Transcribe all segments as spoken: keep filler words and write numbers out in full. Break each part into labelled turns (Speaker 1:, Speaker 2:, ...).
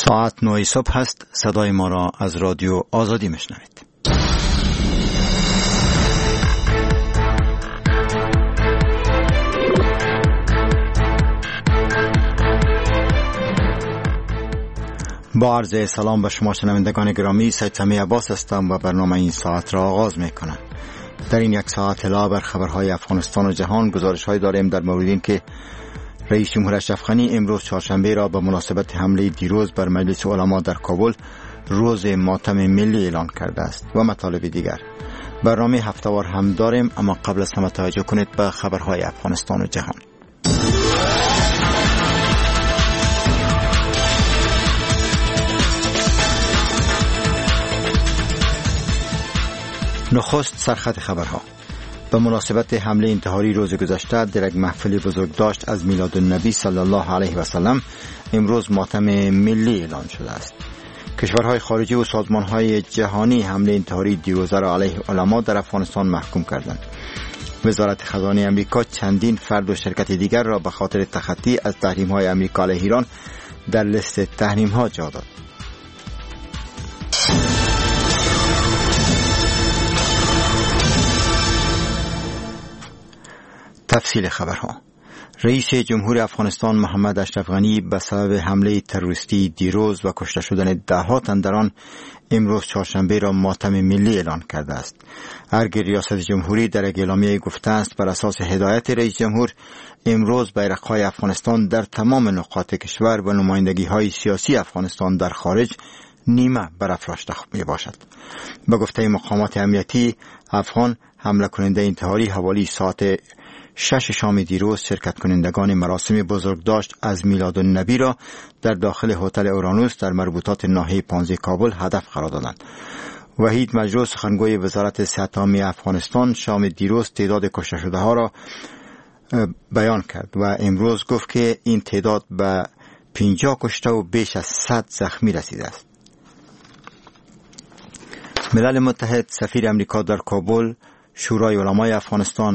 Speaker 1: ساعت نه صبح هست. صدای ما را از رادیو آزادی میشنوید. با عرض سلام به شما شنوندگان گرامی، سید سمی عباس هستم و برنامه این ساعت را آغاز میکنم. در این یک ساعت اطلاع بر خبرهای افغانستان و جهان، گزارش‌های داریم در مورد این که رئیس جمهور اشرف غنی امروز چهارشنبه را به مناسبت حمله دیروز بر مجلس علما در کابل روز ماتم ملی اعلان کرده است و مطالب دیگر. برنامه هفته‌وار هم داریم، اما قبل از همه توجه کنید به خبرهای افغانستان و جهان. نخست سرخط خبرها. به مناسبت حمله انتحاری روز گذشته در یک محفل بزرگ داشت از میلاد النبی صلی الله علیه و سلم امروز ماتم ملی اعلان شده است. کشورهای خارجی و سازمانهای جهانی حمله انتحاری دیروزه را علیه علما در افغانستان محکوم کردند. وزارت خزانه امریکا چندین فرد و شرکت دیگر را به خاطر تخطی از تحریم‌های امریکا علیه ایران در لیست تحریم‌ها جا داد. تفصیل خبرها. رئیس جمهور افغانستان محمد اشرف غنی به سبب حمله تروریستی دیروز و کشته شدن ده‌ها تن در آن امروز چهارشنبه را ماتم ملی اعلان کرده است. ارگ ریاست جمهوری در یک اعلامیه گفته است بر اساس هدایت رئیس جمهور امروز بیرق‌های افغانستان در تمام نقاط کشور و نمایندگی‌های سیاسی افغانستان در خارج نیمه برافراشته می باشد. به گفته مقامات امنیتی افغان، حمله کننده انتحاری حوالی ساعت شش شام دیروز شرکت کنندگان مراسم بزرگداشت از میلاد النبی را در داخل هتل اورانوس در مربوطات ناحیه پانزده کابل هدف قرار دادند. وحید مجروح، سخنگوی وزارت صحت عامه افغانستان، شام دیروز تعداد کشته شده ها را بیان کرد و امروز گفت که این تعداد به پنجاه کشته و بیش از صد زخمی رسیده است. ملل متحد، سفیر امریکا در کابل، شورای علمای افغانستان،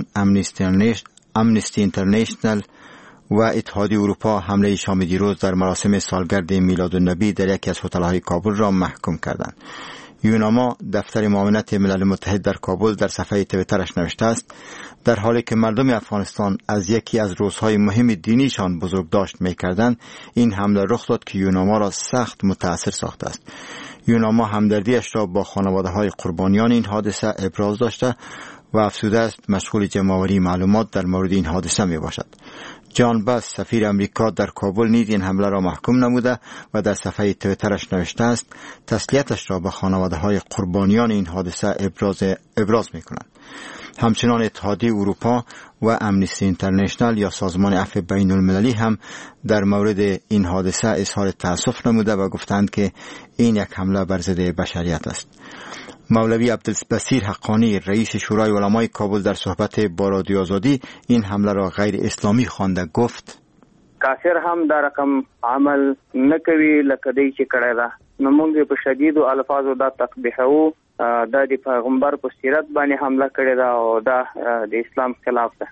Speaker 1: امنیستی اینترنشنل و اتحادیه اروپا حمله شام دیروز در مراسم سالگرد میلاد النبی در یکی از هتل‌های کابل را محکوم کردند. یوناما، دفتر معاونت ملل متحد در کابل، در صفحه توییترش نوشته است در حالی که مردم افغانستان از یکی از روزهای مهم دینیشان بزرگداشت می‌کردند، این حمله رخ داد که یوناما را سخت متاثر ساخته است. یوناما همدردیش را با خانواده‌های قربانیان این حادثه ابراز داشته و افسوده است مشغول جمع‌آوری معلومات در مورد این حادثه می باشد. جان باس، سفیر امریکا در کابل، نیز این حمله را محکوم نموده و در صفحه توییترش نوشته است تسلیتش را به خانواده‌های قربانیان این حادثه ابراز ابراز می‌کنند. همچنان اتحادیه اروپا و امنیستی اینترنشنل یا سازمان عفو بین المللی هم در مورد این حادثه اظهار تأسف نموده و گفتند که این یک حمله بر ضد بشریت است. مولوی عبدالبصیر حقانی، رئیس شورای علمای کابل، در صحبت با رادیو آزادی این حمله را غیر اسلامی خوانده. گفت
Speaker 2: کافر هم در رقم عمل نکوي لکه دی چې کړی ده، نو موږ په شدید الفاظو دا تقبیحو، دا د پیغمبر په سیرت باندې حمله کړې ده او دا د اسلام خلاف ده.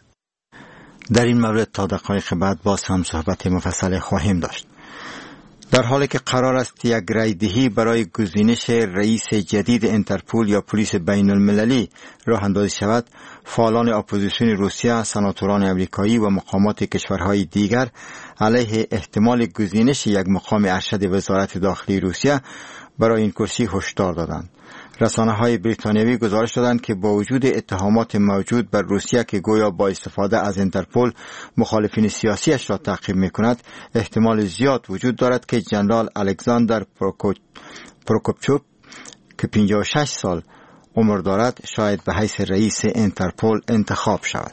Speaker 1: در این مورد تا دقایق بعد باز هم صحبت مفصل خواهیم داشت. در حالی که قرار است یک رایدهی برای گزینش رئیس جدید انترپول یا پلیس بین المللی راه اندازی شود، فعالان اپوزیسیون روسیه، سناتوران امریکایی و مقامات کشورهای دیگر علیه احتمال گزینش یک مقام ارشد وزارت داخلی روسیه برای این کرسی هشدار دادند. رسانه‌های بریتانیایی گزارش دادند که با وجود اتهامات موجود بر روسیه که گویا با استفاده از انترپول مخالفین سیاسیش را تعقیب می‌کند، احتمال زیاد وجود دارد که جنرال الکساندر پروکوپچوف که پنجاه و شش سال عمر دارد شاید به حیث رئیس انترپول انتخاب شود.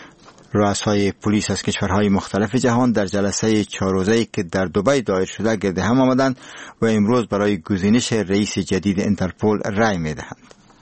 Speaker 1: رؤسای پلیس از کشورهای مختلف جهان در جلسه چهار روزه‌ای که در دبی دایر شده گرد هم آمدند و امروز برای گزینش رئیس جدید انترپول رأی می‌دهند.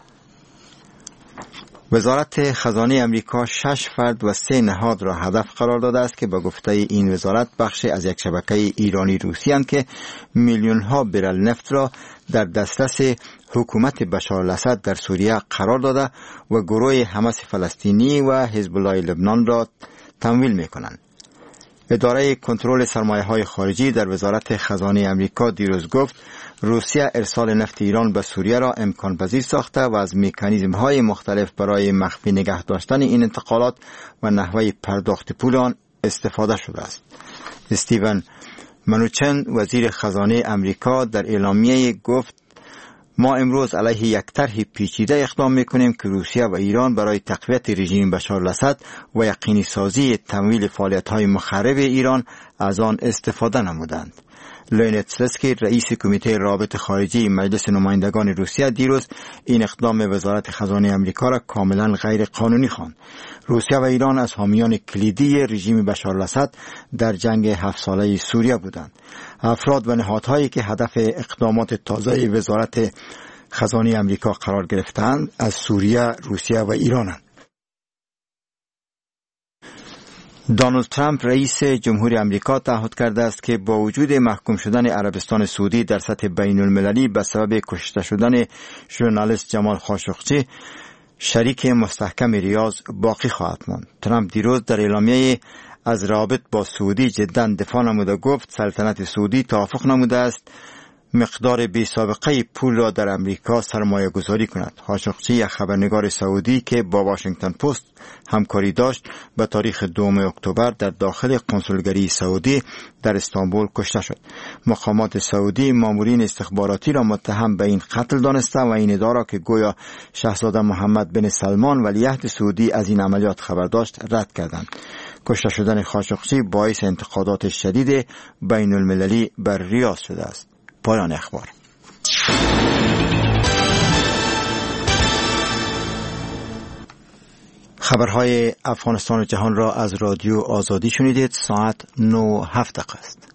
Speaker 1: وزارت خزانه امریکا شش فرد و سه نهاد را هدف قرار داده است که به گفته این وزارت بخش از یک شبکه ایرانی روسی اند که میلیون ها برل نفت را در دسترس حکومت بشار الاسد در سوریه قرار داده و گروه حماس فلسطینی و حزب الله لبنان را تمویل می کنند. اداره کنترل سرمایه‌های خارجی در وزارت خزانه امریکا دیروز گفت روسیه ارسال نفت ایران به سوریه را امکان پذیر ساخته و از مکانیزم‌های مختلف برای مخفی نگه داشتن این انتقالات و نحوه پرداخت پول آن استفاده شده است. استیون منوچن وزیر خزانه امریکا در اعلامیه گفت ما امروز علیه یک طرح پیچیده اقدام میکنیم که روسیه و ایران برای تقویت رژیم بشار الاسد و یقینی سازی تمویل فعالیت‌های مخرب ایران از آن استفاده نمودند. لئونید سلسکی رئیس کمیته روابط خارجی مجلس نمایندگان روسیه دیروز این اقدام وزارت خزانه امریکا را کاملا غیر قانونی خواند. روسیه و ایران از حامیان کلیدی رژیم بشار الاسد در جنگ هفت ساله سوریه بودند. افراد و نهادهایی که هدف اقدامات تازه وزارت خزانه امریکا قرار گرفتند از سوریه، روسیه و ایرانند. دونالد ترامپ رئیس جمهوری امریکا تعهد کرده است که با وجود محکوم شدن عربستان سعودی در سطح بین المللی به سبب کشته شدن ژورنالیست جمال خاشقچی شریک مستحکم ریاض باقی خواهد ماند. ترامپ دیروز در اعلامیه از روابط با سعودی جدا دفاع نموده گفت سلطنت سعودی توافق نموده است مقدار بی سابقه پول را در امریکا سرمایه گذاری کند. خاشقچی یک خبرنگار سعودی که با واشنگتن پست همکاری داشت به تاریخ دوم اکتبر در داخل کنسولگری سعودی در استانبول کشته شد. مقامات سعودی مامورین استخباراتی را متهم به این قتل دانسته و این ادعا را که گویا شاهزاده محمد بن سلمان ولیعهد سعودی از این عملیات خبر داشت رد کردند. کشته شدن خاشقچی باعث انتقادات شدید بین المللی بر ریاض شده است. پایان اخبار. خبرهای افغانستان و جهان را از رادیو آزادی شنیدید. ساعت نه و هفت دقیقه است.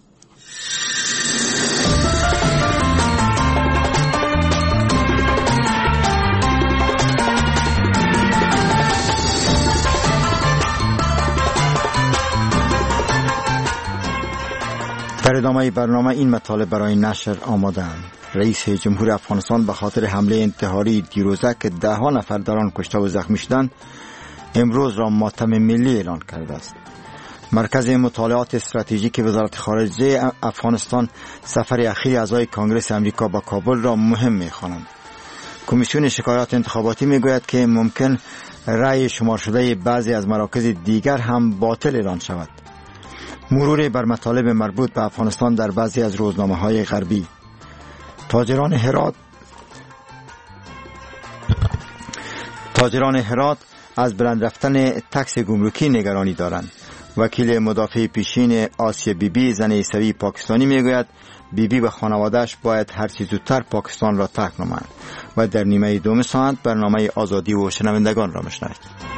Speaker 1: در ادامه برنامه این مطالب برای نشر آماده‌اند. رئیس جمهور افغانستان به خاطر حمله انتحاری دیروزه که ده ها نفر در آن کشته و زخمی شدند امروز را ماتم ملی اعلان کرده است. مرکز مطالعات استراتژیک وزارت خارجه افغانستان سفر اخیر اعضای کنگره امریکا به کابل را مهم می‌خواند. کمیسیون شکایات انتخاباتی میگوید که ممکن رأی شمار شده بعضی از مراکز دیگر هم باطل اعلان شود. مرور بر مطالب مربوط به افغانستان در بعضی از روزنامه‌های غربی. تاجران هرات تاجران هرات از بلند رفتن تکس گمرکی نگرانی دارند. وکیل مدافع پیشین آسیا بیبی زن عیسوی پاکستانی میگوید بیبی و خانواده‌اش باید هر چه زودتر پاکستان را ترک نمایند. و در نیمه دوم ساعت برنامه آزادی و شنوندگان را میشنوید.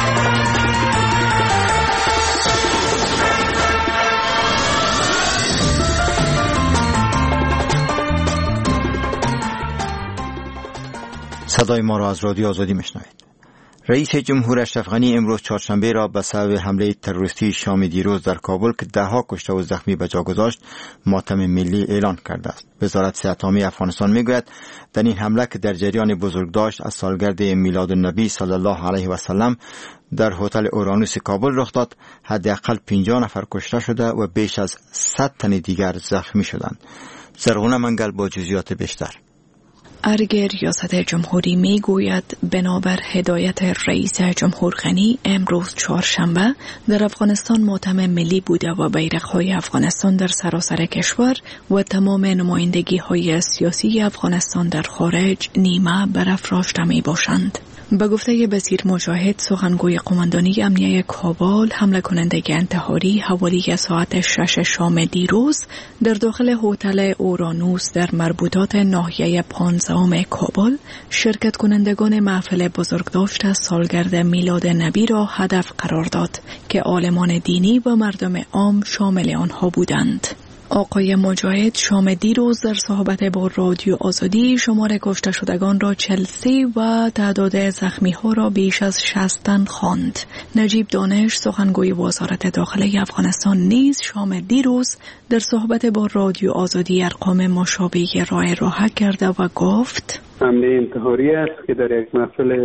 Speaker 1: صدای ما را از رادیو آزادی میشنوید. رئیس جمهور اشرف غنی امروز چهارشنبه را به سبب حمله تروریستی شام دیروز در کابل که ده ها کشته و زخمی به جا گذاشت ماتم ملی اعلان کرده است. وزارت صحت عامه افغانستان میگوید در این حمله که در جریان بزرگداشت از سالگرد میلاد النبی صلی الله علیه و سلم در هتل اورانوس کابل رخ داد، حداقل پنجاه نفر کشته شده و بیش از صد تن دیگر زخمی شدند. زرغونه منگل با جزئیات بیشتر.
Speaker 3: ارگ ریاست جمهوری می گوید بنابر هدایت رئیس جمهور غنی امروز چهارشنبه در افغانستان ماتم ملی بوده و بیرق‌های افغانستان در سراسر کشور و تمام نمایندگی‌های سیاسی افغانستان در خارج نیمه برافراشته می باشند. به گفته بصیر مجاهد سخنگوی قماندانی امنیه کابل، حمله کننده انتحاری حوالی ساعت شش شام دیروز در داخل هتل اورانوس در مربوطات ناحیه پانزدهم کابل شرکت کنندگان محفل بزرگداشت سالگرد میلاد نبی را هدف قرار داد که عالمان دینی و مردم عام شامل آنها بودند. آقای مجاهد شام دیروز در صحبت با رادیو آزادی شمار کشته شدگان را چهل و سه و تعداد زخمی ها را بیش از شصت تن خواند. نجیب دانش سخنگوی وزارت داخله افغانستان نیز شام دیروز در صحبت با رادیو آزادی ارقام مشابه رای راهه کرده و گفت
Speaker 4: حمله انتحاری است که در یک محفل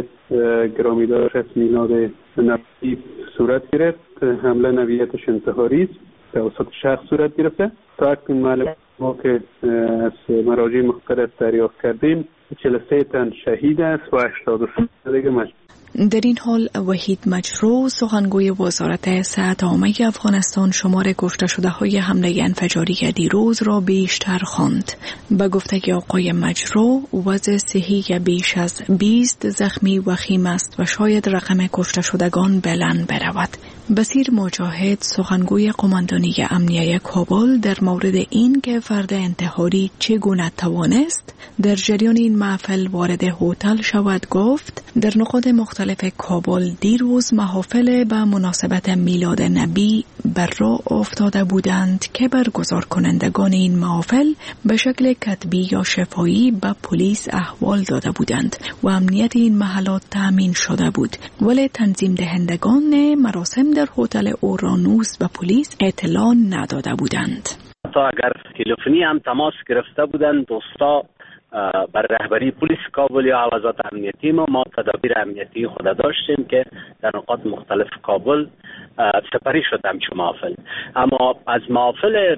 Speaker 4: گرامیدار از میلاد نبی صورت گرفت. حمله نوعیتش انتحاری است توسط شخص صورت گرفته. تا اکنون معلومات ما که از مراجع مختلف دریافت کردیم چهل و سه تن شهید است و هشتاد و سه دیگه مجروح.
Speaker 3: در این حال وحید مجرو سخنگوی وزارت صحت عامه افغانستان شمار کشته شده های حمله انفجاری دیروز را بیشتر خواند. به گفته آقای مجرو وضع صحی بیش از بیست زخمی وخیم است و شاید رقم کشته شدگان بلند برود. بصیر مجاهد سخنگوی قماندانی امنیه کابل در مورد این که فرد انتحاری چگونه توانست در جریان این محفل وارد هتل شود گفت در نقاط مختلف کابل دیروز محافل به مناسبت میلاد نبی بر راه افتاده بودند که برگزار کنندگان این محافل به شکل کتبی یا شفاهی به پلیس احوال داده بودند و امنیت این محلات تأمین شده بود، ولی تنظیم دهندگان مراسم در هتل اورانوس به پلیس اطلاع نداده بودند.
Speaker 5: تا اگر تلفنی هم تماس گرفته بودند دوستا بر رهبری پلیس کابل یا عوضات امنیتی ما ما تدابیر امنیتی خود داشتیم که در نقاط مختلف کابل سپری شد همچون محافل. اما از محافل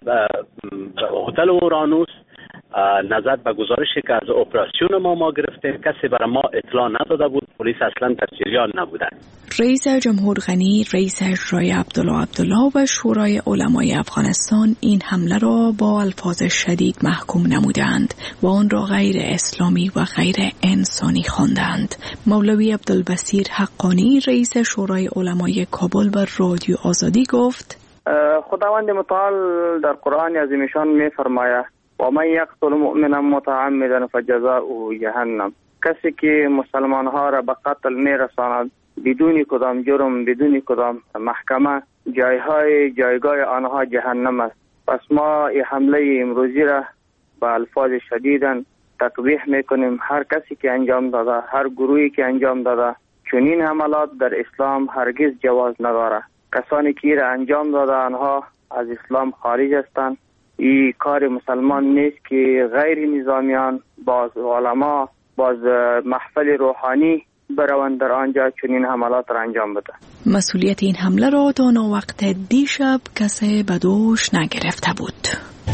Speaker 5: هتل اورانوس نظر به گزارشی که از اپراسیون ما ما گرفتیم کسی برای ما اطلاع نداده بود، پلیس اصلا در جریان نبودند.
Speaker 3: رئیس جمهور غنی، رئیس اجرایی عبدالله عبدالله و شورای علمای افغانستان این حمله را با الفاظ شدید محکوم نمودند و آن را غیر اسلامی و غیر انسانی خواندند. مولوی عبدالبصیر حقانی رئیس شورای علمای کابل بر رادیو آزادی گفت
Speaker 2: خداوند متعال در قرآن عظیم شان می فرماید و من یقتل مؤمنا متعمدا فجزاؤه جهنم. کسی که مسلمان ها را به قتل می رساند بدون کدام جرم بدون کدام محکمه جایهای جایگاه آنها جهنم است. پس ما این حمله امروزی را با الفاظ شدیدن تقبیح میکنیم. هر کسی که انجام داده، هر گروهی که انجام داده چنین حملات در اسلام هرگز جواز نداره. کسانی که را انجام داده آنها از اسلام خارج هستند. این کار مسلمان نیست که غیر نظامیان باز علما باز محفل روحانی بروند در آنجا چنین حملات را انجام بده.
Speaker 3: مسئولیت این حمله را تا وقت دیشب کسی به دوش نگرفته بود.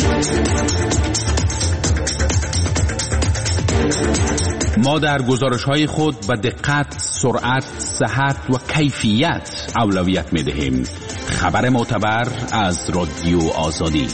Speaker 6: ما در گزارش‌های خود به دقت، سرعت، صحت و کیفیت اولویت می‌دهیم. خبر معتبر از رادیو آزادی.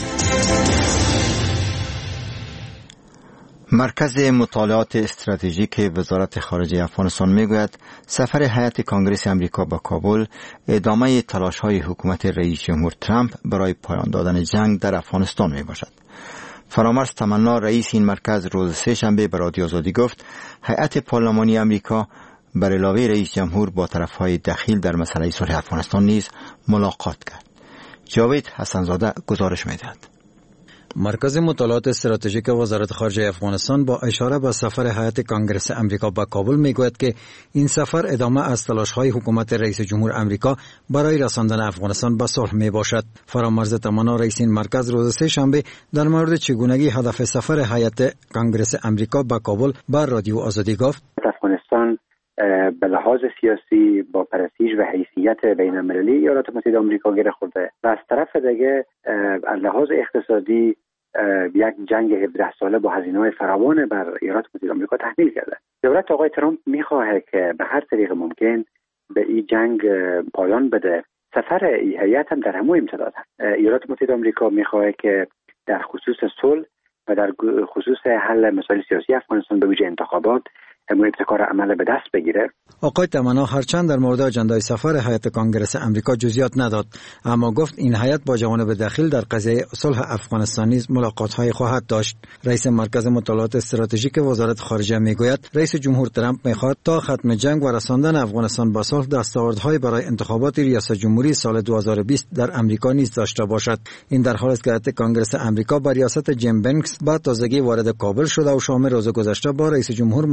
Speaker 1: مرکز مطالعات استراتژیک وزارت خارجه افغانستان میگوید سفر هیئت کنگره امریکا به کابل ادامه تلاش‌های حکومت رئیس جمهور ترامپ برای پایان دادن جنگ در افغانستان میباشد. فرامرز تمنا رئیس این مرکز روز سه شنبه به رادیو آزادی گفت هیئت پارلمانی امریکا بر علاوه رئیس جمهور با طرفهای دخیل در مسئله صلح افغانستان نیز ملاقات کرد. جاوید حسنزاده گزارش می‌دهد.
Speaker 7: مرکز مطالعات استراتژیک وزارت خارجه افغانستان با اشاره به سفر هیئت کنگره امریکا به کابل میگوید که این سفر ادامه از تلاش‌های حکومت رئیس جمهور امریکا برای رساندن افغانستان به صلح میباشد. فرامرز تمنا رئیس این مرکز روز سه شنبه در مورد چگونگی هدف سفر هیئت کنگره امریکا به کابل بر رادیو آزادی گفت
Speaker 8: افغانستان به لحاظ سیاسی با پرستیژ و حیثیت بین المللی ایالات متحده آمریکا گره خورده و از طرف دیگه از لحاظ اقتصادی یک جنگ هفده ساله با هزینه‌های فراوان بر ایالات متحده آمریکا تحمیل کرده. دولت آقای ترامپ میخواهد که به هر طریق ممکن به این جنگ پایان بده. سفر این هیئت هم در همون امتداد است. ایالات متحده آمریکا میخواهد که در خصوص صلح و در خصوص حل مسائل سیاسی افغانستان به ویژه انتخابات ابتکار عمل به دست بگیره.
Speaker 7: آقای تمنا هرچند در مورد اجندای سفر هیئت کنگره امریکا جزئیات نداد، اما گفت این هیئت با جوانب داخل در قضیه صلح افغانستان نیز ملاقات‌های خواهد داشت. رئیس مرکز مطالعات استراتژیک وزارت خارجه میگوید رئیس جمهور ترامپ میخواد تا ختم جنگ و رساندن افغانستان به صلح دستاوردهای برای انتخابات ریاست جمهوری سال دو هزار و بیست در امریکا نیز داشته باشد. این در حالی است که هیئت کنگره امریکا با ریاست جیم بنکس با تازگی وارد کابل شده و شام روز گذشته با رئیس جمهور محمد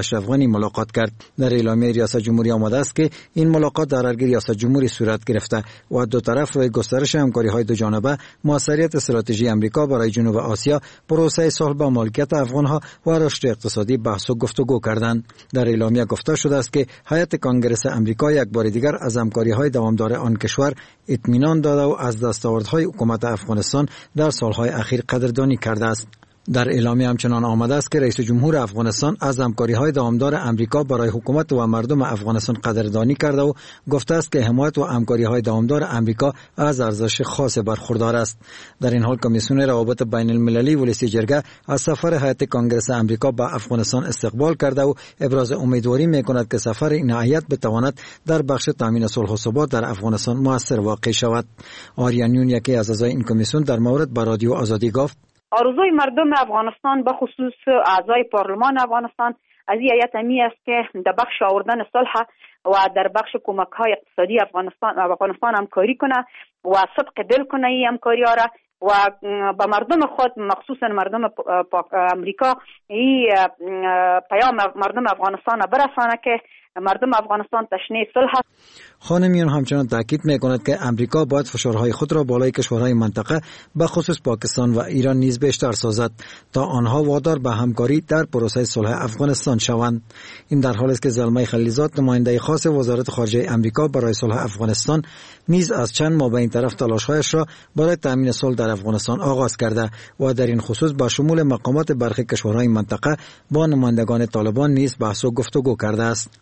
Speaker 7: اشرف غنی ملاقات کرد. در اعلامیه ریاست جمهوری آمده است که این ملاقات در ارگ ریاست جمهوری صورت گرفته و دو طرف روی گسترش همکاری‌های دو جانبه، موثریت استراتژی آمریکا برای جنوب آسیا، پروسه صلح با مالکیت افغان‌ها و رشد اقتصادی بحث و گفتگو کردند. در اعلامیه گفته شده است که هیئت کنگره آمریکا یک بار دیگر از همکاری‌های دوامدار آن کشور اطمینان داده و از دستاوردهای حکومت افغانستان در سالهای اخیر قدردانی کرده است. در اعلامیه همچنان آمده است که رئیس جمهور افغانستان از همکاری‌های دوامدار آمریکا برای حکومت و مردم افغانستان قدردانی کرده و گفته است که حمایت و همکاری‌های دوامدار آمریکا از ارزش خاص برخوردار است. در این حال کمیسیون روابط بین المللی ولسی جرگه از سفر هیئت کنگره آمریکا به افغانستان استقبال کرده و ابراز امیدواری می‌کند که سفر این هیئت بتواند در بخش تامین صلح و ثبات در افغانستان مؤثر واقع شود. آریانیون، یکی از اعضای این کمیسیون، در مورد با رادیو آزادی گفت:
Speaker 9: آرزوی مردم افغانستان به خصوص اعضای پارلمان افغانستان از این هیئت امی است که در بخش آوردن صلح و در بخش کمک‌های اقتصادی افغانستان افغانستان همکاری کنه و صدق دل کنه این همکاری ها را و به مردم خود، مخصوصا مردم امریکا، این پیام مردم افغانستان برسانه که مردم افغانستان تشنه صلح است.
Speaker 7: خانم میون همچنان تاکید میکند که امریکا باید فشارهای خود را بالای کشورهای منطقه به خصوص پاکستان و ایران نیز بیشتر سازد تا آنها وادار به همکاری در پروسه صلح افغانستان شوند. این در حالی است که زلمه خلیلزاد، نماینده خاص وزارت خارجه امریکا برای صلح افغانستان، نیز از چند ماه به این طرف تلاش‌هایش را برای تامین صلح در افغانستان آغاز کرده و در این خصوص با شمول مقامات برخی کشورهای منطقه با نمایندگان طالبان نیز بحث و گفتگو کرده است.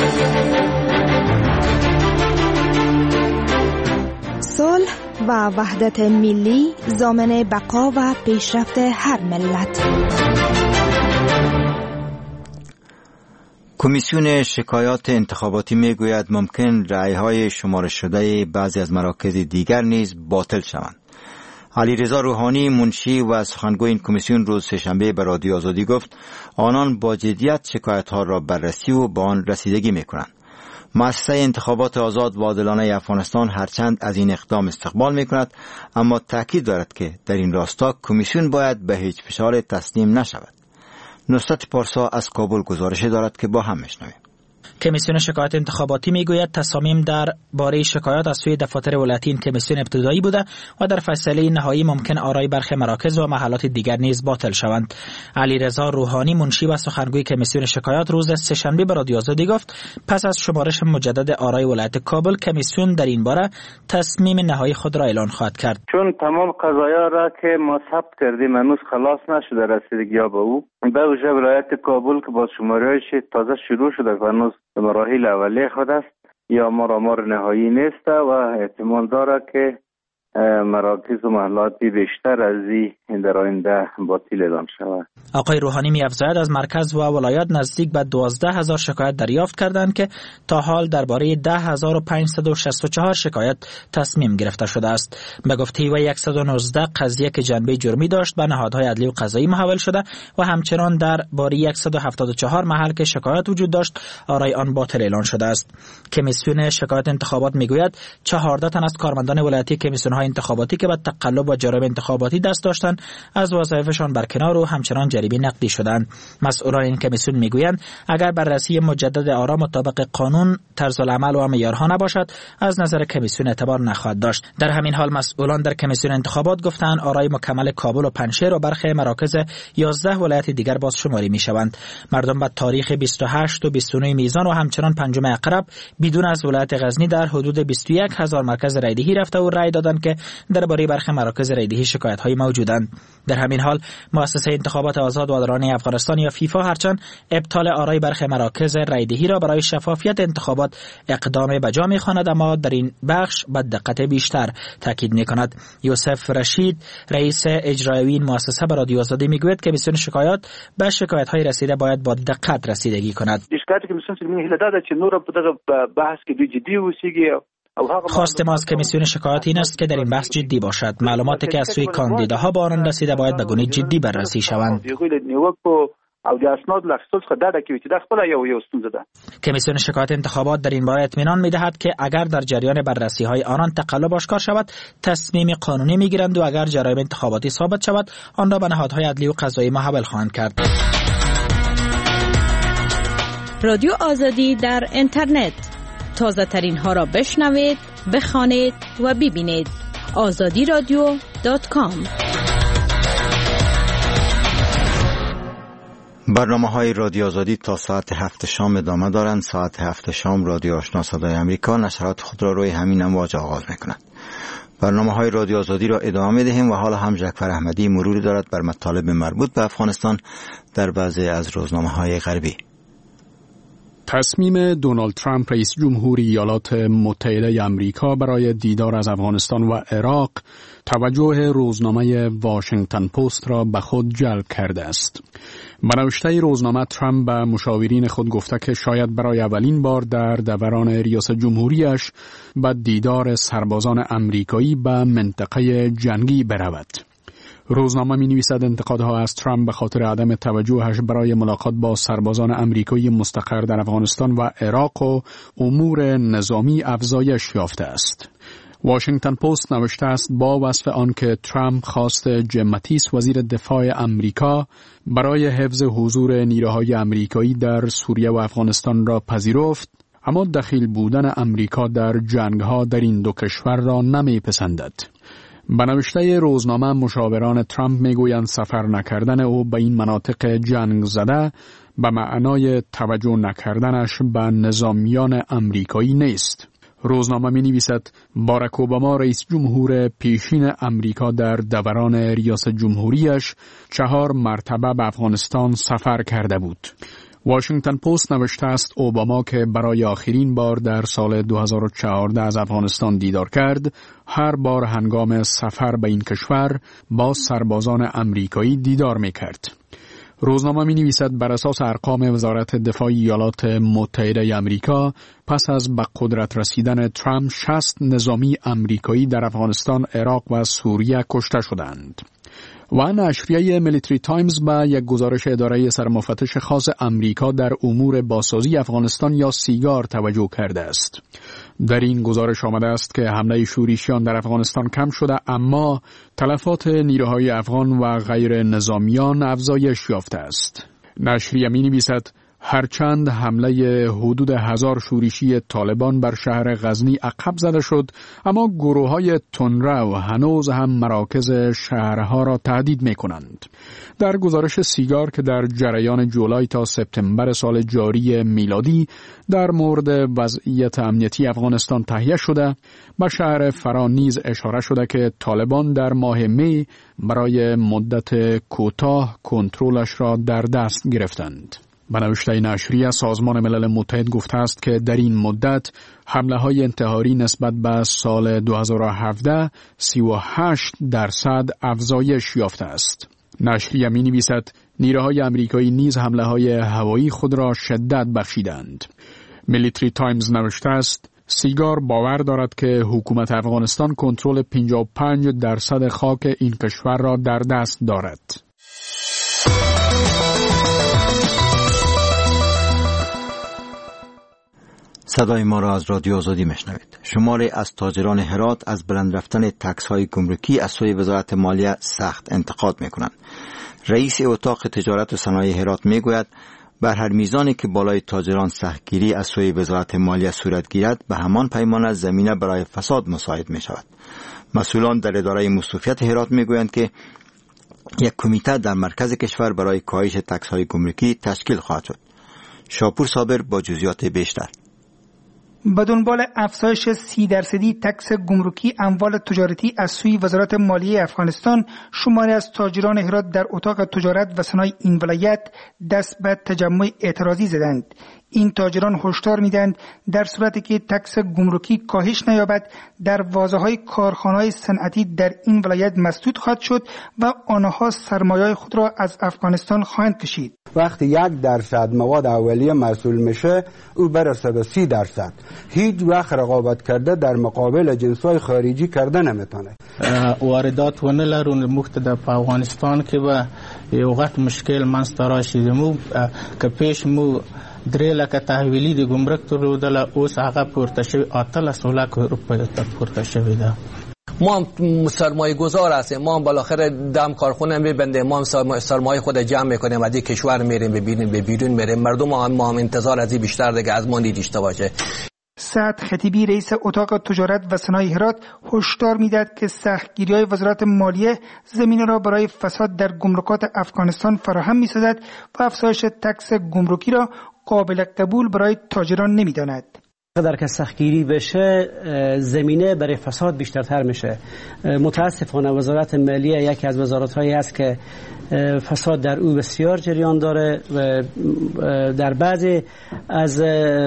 Speaker 10: صلح و وحدت ملی ضامن بقا و پیشرفت هر ملت.
Speaker 1: کمیسیون شکایات انتخاباتی میگوید ممکن رأی‌های شمارش شده بعضی از مراکز دیگر نیز باطل شوند. علیرضا روحانی، منشی و سخنگوی این کمیسیون، روز سه‌شنبه به رادیو آزادی گفت آنان با جدیت شکایت‌ها را بررسی و به آن رسیدگی می‌کنند. مؤسسه انتخابات آزاد و عادلانه افغانستان هرچند از این اقدام استقبال می‌کند، اما تاکید دارد که در این راستا کمیسیون باید به هیچ فشار تسلیم نشود. نصرت پارسا از کابل گزارش دارد که با هم میشنویم.
Speaker 11: کمیسیون شکایات انتخاباتی میگوید تصامیم در باره شکایات از سوی دفاتر ولایتی این کمیسیون ابتدایی بوده و در فیصله نهایی ممکن آرای برخی مراکز و محلات دیگر نیز باطل شوند. علیرضا روحانی، منشی و سخنگوی کمیسیون شکایات، روز سه‌شنبه به رادیو آزادی گفت پس از شمارش مجدد آرای ولایت کابل کمیسیون در این باره تصمیم نهایی خود را اعلان خواهد کرد.
Speaker 2: چون تمام قضایا را که ما ثبت کردیم هنوز خلاص نشده رسیدگی به او، به ویژه ولایت کابل که با شمارش تازه شروع شده و هنوز مراحل اولیه خود است یا آمار نهایی نیست و احتمال داره که مراکز و محلاتی بیشتر از این در آینده باطل اعلام شود.
Speaker 11: آقای روحانی می افزاید از مرکز و ولایات نزدیک به دوازده هزار شکایت دریافت کردند که تا حال درباره ده هزار و پانصد و شصت و چهار شکایت تصمیم گرفته شده است. به گفته او صد و نوزده قضیه که جنبه جرمی داشت به نهادهای عدلی و قضایی محول شده و همچنان در باره صد و هفتاد و چهار محل که شکایت وجود داشت آرای آن باطل اعلان شده است. کمیسیون شکایت انتخابات میگوید چهارده تن از کارمندان ولایتی کمیسیون‌های انتخاباتی که به تقلب و جرایم انتخاباتی دست داشتند از وظایفشان برکنار و همچنان جریمه نقدی شدند. مسئولان این کمیسیون میگویند اگر بررسی مجدد آرا مطابق قانون، طرز العمل و معیارها نباشد از نظر کمیسیون اعتبار نخواهد داشت. در همین حال مسئولان در کمیسیون انتخابات گفتند آرای مکمل کابل و پنجشیر و برخی مراکز یازده ولایت دیگر باز شماری میشوند. مردم به تاریخ بیست و هشت و بیست و نه میزان و همچنان پنجم عقرب بدون از ولایت غزنی در حدود بیست و یک هزار مرکز رایدهی رفته و رای دادند که درباره برخی مراکز رایدهی شکایت‌های موجودند. در همین حال مؤسسه انتخابات آزاد و عادلانه افغانستان یا فیفا هرچند ابطال آرای برخی مراکز رایدهی را برای شفافیت انتخابات اقدام بجا می‌خواند، اما در این بخش به دقت بیشتر تاکید می‌کند. یوسف رشید، رئیس اجرایی این مؤسسه، به رادیو آزادی میگوید که کمیسیون شکایات به شکایت‌های رسیده باید با دقت رسیدگی کند.
Speaker 12: شکایت کمیسیون سره هله داده چې نور په دغه بحث کې دوی جدي اوسېږي.
Speaker 11: خواست ما از کمیسیون شکایات این است که در این بحث جدی باشد. معلوماتی که از سوی کاندیداها به آنان رسیده باید به گونه جدی بررسی شوند. کمیسیون شکایات انتخابات در این باره اطمینان می‌دهد که اگر در جریان بررسی‌های آنان تقلب آشکار شود تصمیم قانونی می‌گیرند و اگر جرایم انتخاباتی ثابت شود آن را به نهادهای عدلی و قضایی محول خواهند کرد.
Speaker 13: رادیو آزادی در اینترنت. تازه ترین ها را بشنوید، بخوانید و ببینید. آزادی رادیو دات کام.
Speaker 1: برنامه های رادیو آزادی تا ساعت هفت شام ادامه دارند. ساعت هفت شام رادیو آشنا صدای امریکا نشرات خود را روی همین امواج آغاز میکنند. برنامه های رادیو آزادی را ادامه میدهیم و حالا هم جعفر احمدی مروری دارد بر مطالب مربوط به افغانستان در بعضی از روزنامه های غربی.
Speaker 14: تصمیم دونالد ترامپ رئیس جمهوری ایالات متحده آمریکا برای دیدار از افغانستان و عراق توجه روزنامه واشنگتن پست را به خود جلب کرده است. به نوشته روزنامه ترامپ به مشاورین خود گفته که شاید برای اولین بار در دوران ریاست جمهوریش به دیدار سربازان آمریکایی به منطقه جنگی برود. روزنامه می نویسد انتقادها از ترامپ به خاطر عدم توجهش برای ملاقات با سربازان آمریکایی مستقر در افغانستان و عراق و امور نظامی افزایش یافته است. واشنگتن پست نوشته است با وصف آن که ترامپ خواست جیم ماتیس وزیر دفاع آمریکا برای حفظ حضور نیروهای آمریکایی در سوریه و افغانستان را پذیرفت، اما دخیل بودن آمریکا در جنگ‌ها در این دو کشور را نمی‌پسندد. به نوشته روزنامه مشاوران ترامپ میگویند سفر نکردن او به این مناطق جنگ زده به معنای توجه نکردنش به نظامیان آمریکایی نیست. روزنامه می نویسد باراک اوباما رئیس جمهور پیشین آمریکا در دوران ریاست جمهوریش چهار مرتبه به افغانستان سفر کرده بود. واشنگتن پست نوشته است اوباما که برای آخرین بار در سال دو هزار و چهارده از افغانستان دیدار کرد، هر بار هنگام سفر به این کشور با سربازان آمریکایی دیدار می کرد. روزنامه می نویسد بر اساس ارقام وزارت دفاع ایالات متحده آمریکا پس از به قدرت رسیدن ترامپ شصت نظامی آمریکایی در افغانستان، عراق و سوریه کشته شدند. و نشریه میلیتری تایمز به یک گزارش اداره سرمفتش خاص آمریکا در امور بازسازی افغانستان یا سیگار توجه کرده است. در این گزارش آمده است که حمله شورشیان در افغانستان کم شده، اما تلفات نیروهای افغان و غیر نظامیان افزایش یافته است. نشریه می نویسد هرچند حمله حدود هزار شورشی طالبان بر شهر غزنی عقب زده شد، اما گروه‌های تندرو هنوز هم مراکز شهرها را تهدید می‌کنند. در گزارش سیگار که در جریان جولای تا سپتامبر سال جاری میلادی در مورد وضعیت امنیتی افغانستان تهیه شده، به شهر فرا نیز اشاره شده که طالبان در ماه می برای مدت کوتاه کنترلش را در دست گرفتند. به نوشته نشریه سازمان ملل متحد گفته است که در این مدت حمله های انتحاری نسبت به سال دو هزار و هفده سی و هشت درصد افزایش یافته است. نشریه می نویسد نیروهای آمریکایی نیز حمله های هوایی خود را شدت بخشیدند. میلیتری تایمز نوشته است سیگار باور دارد که حکومت افغانستان کنترل پنجاه و پنج درصد خاک این کشور را در دست دارد.
Speaker 1: صدای ما را از رادیو آزادی میشنوید. شماری از تاجران هرات از بلند رفتن تکس های گمرکی از سوی وزارت مالیه سخت انتقاد میکنند. رئیس اتاق تجارت و صنایع هرات میگوید بر هر میزانی که بالای تاجران سختگیری از سوی وزارت مالیه صورت گیرد، به همان پیمان از زمینه برای فساد مساعد می شود. مسئولان در اداره مصرفیت هرات میگویند که یک کمیته در مرکز کشور برای کاهش تکس های گمرکی تشکیل خواهد شد. شاپور صابر با جزئیات بیشتر.
Speaker 15: به دنبال افزایش سی درصدی تکس گمرکی اموال تجارتی از سوی وزارت مالیه افغانستان، شماری از تاجران هرات در اتاق تجارت و صنایع این ولایت دست به تجمع اعتراضی زدند. این تاجران هشدار میدند در صورتی که تکس گمرکی کاهش نیابد، دروازه‌های کارخانه‌های صنعتی در این ولایت مسدود خواهد شد و آنها سرمایه خود را از افغانستان خواهند کشید.
Speaker 16: وقتی یک درصد مواد اولیه محصول میشه، او برسه به سی درصد. هیچ وقت رقابت کرده در مقابل جنس‌های خارجی کرده نمیتونه.
Speaker 17: واردات ونه لرون مختلف په افغانستان کې به یو غټ مشکل منځته راشي. زموږ که پیش مو درې لکه تحویلي د ګمرک درلودله، اوس هغه پورته شوي اتلس لکه روپیو ته پورته شوې ده.
Speaker 18: ما هم سرمایه گذار هستیم، ما هم بالاخره دم کارخونه میبندیم، ما هم سرمایه خود جمع میکنیم از این کشور میریم ببینیم به بیرون میریم، مردم هم ما هم انتظار از این بیشتر دیگه از ما نداشته باشه.
Speaker 15: سعد خطیبی رئیس اتاق تجارت و صنایع هرات هشدار میداد که سختگیری‌های وزارت مالیه زمینه را برای فساد در گمرکات افغانستان فراهم می‌سازد و افزایش تکس گمرکی را قابل قبول برای تاجران نمی‌داند.
Speaker 19: قدر که سختگیری بشه زمینه برای فساد بیشترتر میشه. متاسفانه وزارت مالیه یکی از وزارت‌هایی است که فساد در او بسیار جریان داره و در بعضی از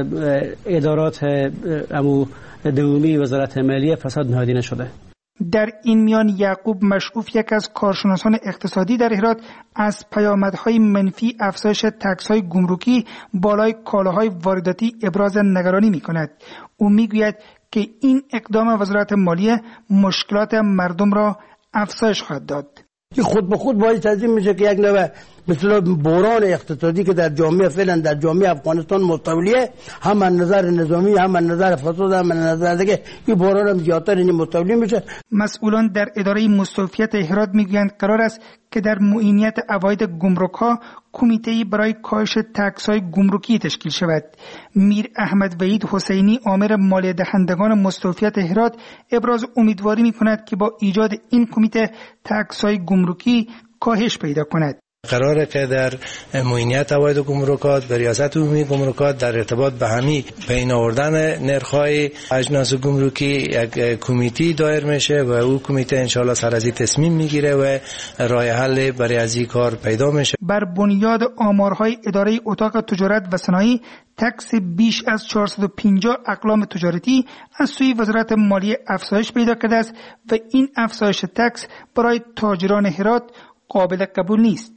Speaker 19: ادارات امو دومی وزارت مالیه فساد نهادینه شده.
Speaker 15: در این میان یعقوب مشعوف یک از کارشناسان اقتصادی در هرات از پیامدهای منفی افزایش تکس‌های گمرکی بالای کالاهای وارداتی ابراز نگرانی می‌کند. او می‌گوید که این اقدام وزارت مالیه مشکلات مردم را افزایش خواهد داد.
Speaker 20: خود به خود باید تضمین میشه که یک نوع مثلا بحران اقتصادی که در جامعه فعلا در جامعه افغانستان مستولیه، هم از نظر نظامی هم از نظر فساد هم از نظر دیگه این بحران هم زیادتر این مستولی میشه.
Speaker 15: مسئولان در اداره مستوفیت هرات میگویند قرار است که در معینیت عواید گمرک‌ها کمیته‌ای برای کاهش تکس‌های گمرکی تشکیل شود. میر احمد وحید حسینی آمر مالیه دهندگان مستوفیت هرات ابراز امیدواری می‌کند که با ایجاد این کمیته تکس‌های گمرکی کاهش پیدا کند.
Speaker 21: قراره که در معینیت عواید گمرکات به ریاست عمومی گمرکات در ارتباط به همین پایین آوردن نرخ‌های اجناس گمرکی یک کمیته دایر میشه و او کمیته انشالله سر از این تصمیم میگیره و راه حل برای از این کار پیدا میشه.
Speaker 15: بر بنیاد آمارهای اداره اتاق تجارت و صنایع تکس بیش از چهارصد و پنجاه اقلام تجارتی از سوی وزارت مالیه افزایش پیدا کرده است و این افزایش تکس برای تاجران هرات قابل قبول نیست.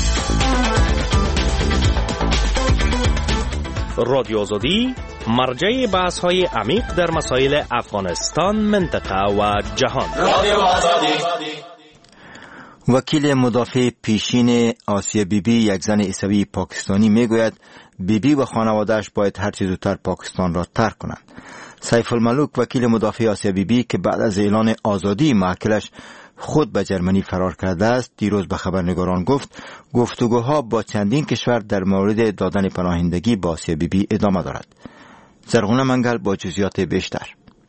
Speaker 22: رادیو آزادی مرجع بحث های عمیق در مسائل افغانستان، منطقه و جهان. رادیو آزادی.
Speaker 1: وکیل مدافع پیشین آسیا بیبی، یک زن عیسوی پاکستانی، میگوید بیبی و خانواده‌اش باید هر چه زودتر پاکستان را ترک کنند. سیف الملوک، وکیل مدافع آسیا بیبی که بعد از اعلان آزادی موکلش خود به جرمنی فرار کرده است، دیروز به خبرنگاران گفت گفتگوها با چندین کشور در مورد دادن پناهندگی به آسیا بیبی ادامه دارد. زرغونه منگل با جزئیات بیشتر.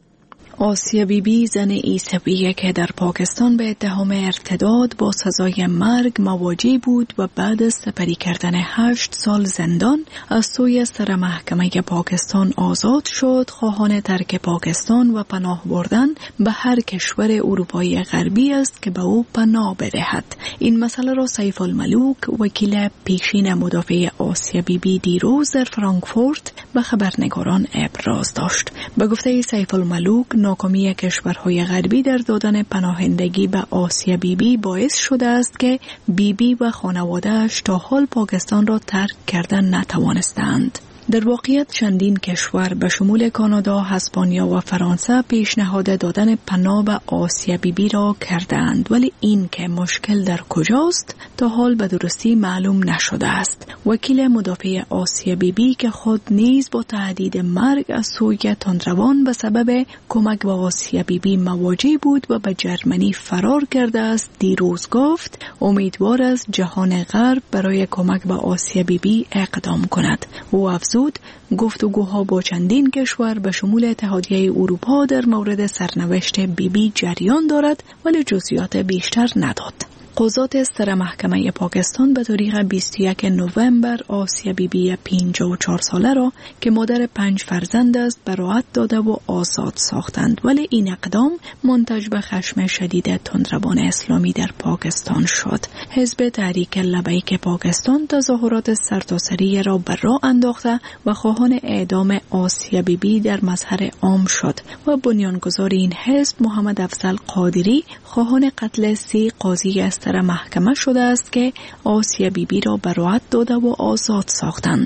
Speaker 3: آسیا بیبی زن عیسویه که در پاکستان به اتهام ارتداد با سزای مرگ مواجه بود و بعد از سپری کردن هشت سال زندان از سوی سر محکمه پاکستان آزاد شد. خواهان ترک پاکستان و پناه بردن به هر کشور اروپایی غربی است که به او پناه بدهد. این مسئله را سیف الملوک، وکیل پیشین مدافع آسیا بیبی، دیروز در فرانکفورت به خبرنگاران ابراز داشت. به گفته سیف الملوک، ناکامی کشورهای غربی در دادن پناهندگی به آسیا بیبی باعث شده است که بیبی و خانواده‌اش تا حال پاکستان را ترک کردن نتوانستند. در واقعیت چندین کشور به شمول کانادا، اسپانیا و فرانسه پیشنهاد دادن پناه به آسیا بیبی را کردند، ولی این که مشکل در کجاست تا حال به درستی معلوم نشده است. وکیل مدافع آسیا بیبی که خود نیز با تهدید مرگ از سوی تندروان به سبب کمک به آسیا بیبی مواجه بود و به جرمنی فرار کرده است، دیروز گفت امیدوار است جهان غرب برای کمک به آسیا بیبی اقدام کند. او افزود گفتگوها با چندین کشور به شمول اتحادیه اروپا در مورد سرنوشت بیبی جریان دارد، ولی جزئیات بیشتر نداد. قضات سر محکمه پاکستان به تاریخ بیست و یکم نوامبر آسیا بیبی پنجاه و چهار ساله را که مادر پنج فرزند است براءت داده و آزاد ساختند، ولی این اقدام منتج به خشم شدید تندروان اسلامی در پاکستان شد. حزب تحریک لبیک پاکستان تظاهرات سرتاسری را بر راه انداخته و خواهان اعدام آسیا بیبی در مظهر عام شد و بنیانگذار این حزب محمد افضل قادری خواهان قتل سی قاضی است محکمه شده است که آسیا بیبی را براءت داده و آزاد ساختند.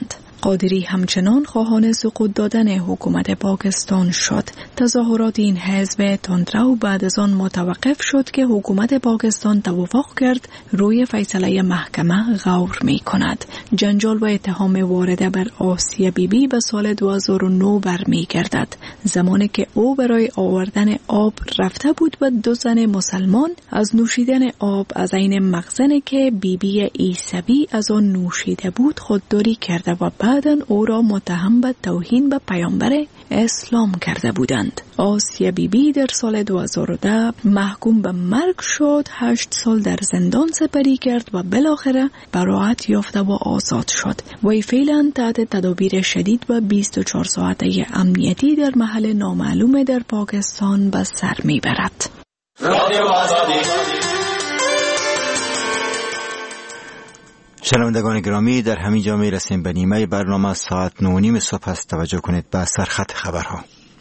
Speaker 3: قادری همچنان خواهان سقوط دادن حکومت پاکستان شد. تظاهرات این حزب تندرو بعد از آن متوقف شد که حکومت پاکستان توافق کرد روی فیصله محکمه غور می کند. جنجال و اتهام وارده بر آسیا بیبی به سال دو هزار و نه برمی گردد، زمانی که او برای آوردن آب رفته بود و دو زن مسلمان از نوشیدن آب از عین مخزنی که بیبی عیسوی از آن نوشیده بود خودداری کرده و بعداً او را متهم به توهین به پیامبر اسلام کرده بودند. آسیا بیبی در سال دو هزار و ده محکوم به مرگ شد، هشت سال در زندان سپری کرد و بالاخره براءت یافته و آزاد شد. وی فعلا تحت تدابیر شدید و بیست و چهار ساعته امنیتی در محل نامعلوم در پاکستان به سر میبرد.
Speaker 1: شنوندگان گرامی، در همین جا می رسیم به نیمه برنامه. ساعت نه و نیم صبح است. توجه کنید به سرخط خبرها.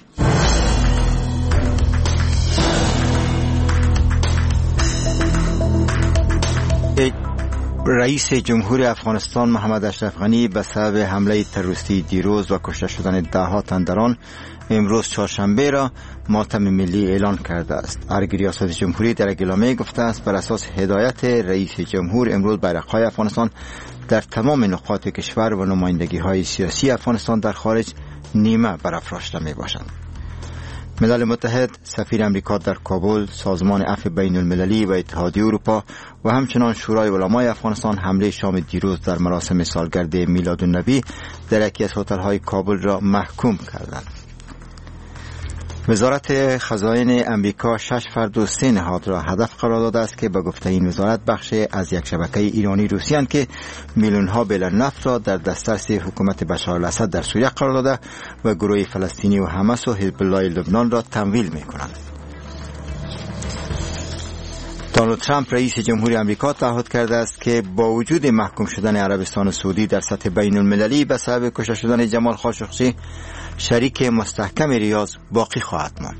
Speaker 1: رئیس جمهور افغانستان محمد اشرف غنی به سبب حمله تروریستی دیروز و کشته شدن ده ها تن در آن امروز چهارشنبه را ماتم ملی اعلان کرده است. ارگ ریاست جمهوری در اعلامیه گفته است بر اساس هدایت رئیس جمهور امروز بیرق‌های افغانستان در تمام نقاط کشور و نمایندگی‌های سیاسی افغانستان در خارج نیمه برافراشته می‌باشند. ملل متحد، سفیر امریکا در کابل، سازمان عفو بین المللی و اتحادیه اروپا و همچنان شورای علمای افغانستان حمله شام دیروز در مراسم سالگرد میلادالنبی در یکی از هتل‌های کابل را محکوم کردند. وزارت خزائن امریکا شش فرد و سه نهاد را هدف قرار داده است که به گفته این وزارت بخش از یک شبکه ایرانی روسی اند که میلیون ها بلر نفت را در دسترس حکومت بشار الاسد در سوریه قرار داده و گروه فلسطینی و حماس و حزب الله لبنان را تمویل می کنند. دونالد ترامپ رئیس جمهوری آمریکا تعهد کرده است که با وجود محکوم شدن عربستان سعودی در سطح بین المللی به سبب کشته شدن جمال خاشقچی، شریک مستحکم ریاض باقی خواهد ماند.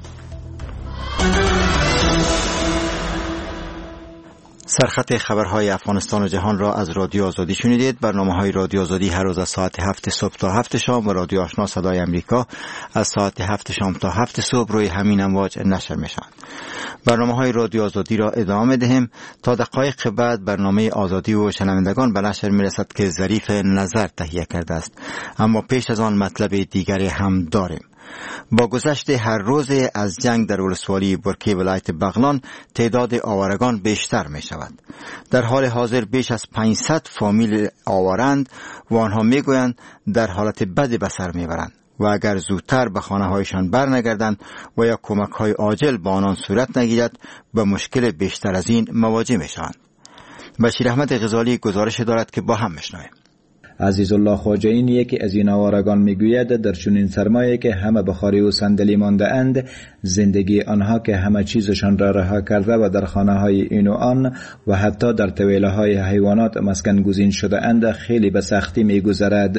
Speaker 1: سرخط خبرهای افغانستان و جهان را از رادیو آزادی شنیدید. برنامه‌های رادیو آزادی هر روز از ساعت هفت صبح تا هفت شام و رادیو آشنا صدای امریکا از ساعت هفت شام تا هفت صبح روی همین امواج نشر می‌شوند. برنامه‌های رادیو آزادی را ادامه دهیم. تا دقایق بعد برنامه آزادی و شنوندگان به نشر می‌رسد که ظریف نظر تهیه کرده است. اما پیش از آن مطلب دیگری هم داریم. با گذشت هر روز از جنگ در ولسوالی برکی ولایت بغلان تعداد آوارگان بیشتر می شود. در حال حاضر بیش از پانصد فامیل آوارند و آنها می گویند در حالت بدی به سر می برند و اگر زودتر به خانه هایشان بر نگردند و یا کمک های عاجل با آنان صورت نگیرد به مشکل بیشتر از این مواجه می شوند. بشیر احمد غزالی گزارش دارد که با هم میشنویم.
Speaker 4: عزیزالله خواجه‌ین یکی از این آوارگان میگوید در چنین سرمایه که همه بخاری و صندلی مانده اند، زندگی آنها که همه چیزشان را رها کرده و در خانه های این و آن و حتی در طویله های حیوانات مسکن گزین شده اند خیلی به سختی میگذرد.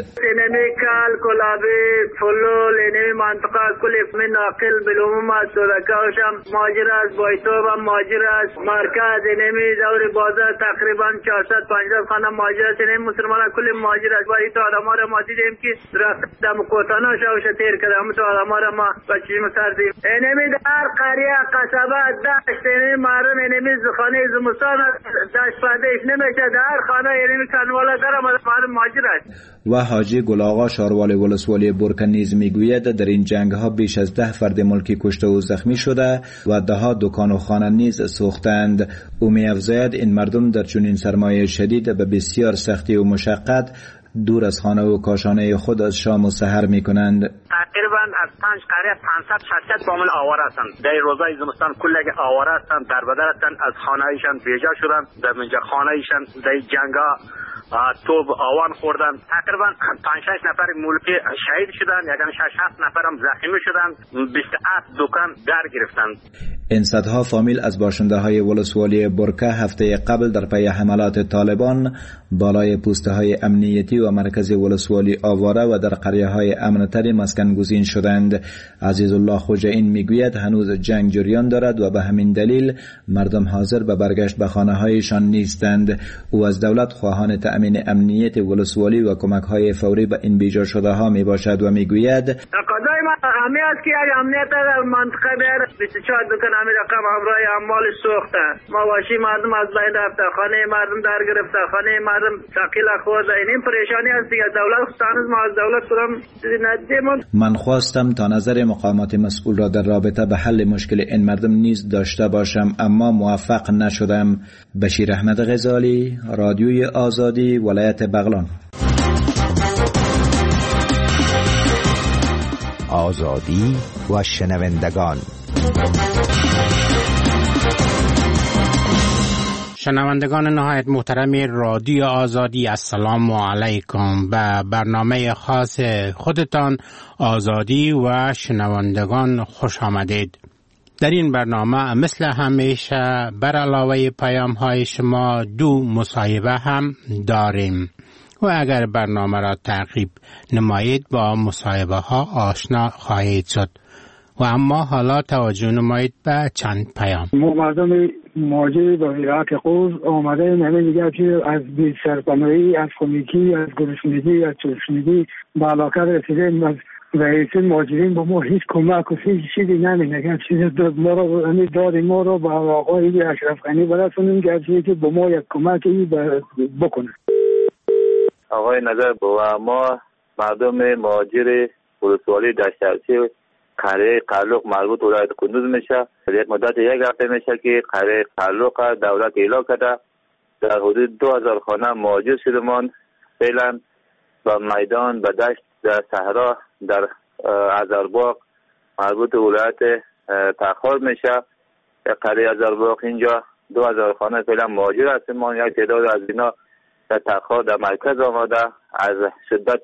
Speaker 5: کال کلابه فلو لینه منطقه کل من ناقل بالعموم سرکاوشم ماجر از بایتوب هم ماجر از مرکز نمی دور بازار تقریبا چهارصد پنجاه خانه ماجر است. نمی مسلمان کل ماجر است. ولی تو آدم ها را ما دیدیم که رفتم کوتانا شوش تیر کردم. تو آدم ها را ما بچی مسردیم. نمی در قریه قصبه داشت نمی مارم نمی خانه زمستان داشت پردهش نمیشه. در خانه نمی کنوالا درم مارم ماجر است.
Speaker 4: و حاجی گلاغا شاروال ولسوالی برکن نیز میگوید در این جنگ ها بیش از ده فرد ملکی کشته و زخمی شده و ده ها دکان و خانه نیز سوختند. او می‌افزاید این مردم در چنین سرمایه شدید به بسیار سختی و مشقت دور از خانه و کاشانه خود از شام و سحر میکنند.
Speaker 5: تقریبا از پنج قریه پانصد ششصد فامیل آواره هستند. در روزای زمستان کلگی آواره هستند، در بدر هستند، از خانه ایشان بیجا شدند. در منجا خانه ایشان در جنگا توب آوان خوردن. تقریبا پنج شش نفر ملکی شهید شدن، یعنی شش هفت نفر هم زخمی شدن. بیست و هفت دکان در گرفتند.
Speaker 4: این صدها فامیل از باشنده های ولسوالی برکه هفته قبل در پی حملات طالبان بالای پوسته های امنیتی و مرکز ولسوالی آواره و در قریه های امنتری مسکن گزین شدند. عزیز الله خوجین میگوید هنوز جنگ جریان دارد و به همین دلیل مردم حاضر به برگشت به خانه هایشان نیستند. او از دولت خواهان تأمین امنیت ولسوالی و کمک های فوری به این بیجا شده ها می باشد و میگوید
Speaker 5: تقاضای ما همین است که یک امنیت در منطقه بیاره. بیست و چهار دکان همین رقم همراه اموال سوخته، مواشی مردم از بین رفته، خانه مردم در گرفته، خانه مردم ثقیل خورده. این پریشانی است دیگه. دولت هنوز ما از دولت کدام چیزی ندیدیم.
Speaker 4: من خواستم تا نظر مقامات مسئول را در رابطه به حل مشکل این مردم نیز داشته باشم اما موفق نشدم. بشیر احمد غزالی، رادیوی آزادی، ولایت بغلان.
Speaker 6: آزادی و شنوندگان.
Speaker 8: شنوندگان نهایت محترم رادیو آزادی، السلام علیکم. به برنامه خاص خودتان آزادی و شنوندگان خوش آمدید. در این برنامه مثل همیشه بر علاوه پیام های شما دو مصاحبه هم داریم و اگر برنامه را تعقیب نمایید با مصاحبه ها آشنا خواهید شد. و اما حالا توجه نمایید به چند پیام.
Speaker 23: ما مردم مهاجر به عراق قوز آمده نمی میگه که از بی سرپناهی، از خونگی، از گرسنگی، از تشنگی به علاقه رسیدیم. از رئیس مهاجرین با ما هیچ کمک و هیچ چیزی نمیگه. چیز ما رو یعنی داد ما رو به آقای اشرف غنی برسونیم که با ما یک کمکی بکنه.
Speaker 24: آقای نظر با ما مردم مهاجر ولسوالی دشترچی قریه قلوق مربوط ولایت کندوز میشه. یک مدت یک هفته میشه که قریه قلوق دولت اعلام کرده در حدود دو هزار خانه مهاجر شدمان فعلا با میدان به دشت در صحرا در ازرباغ مربوط ولایت تخار میشه. قریه ازرباغ اینجا دو هزار خانه فعلا مهاجر هستیم. یک تعداد از اینا در تخار در مرکز آمده از شدت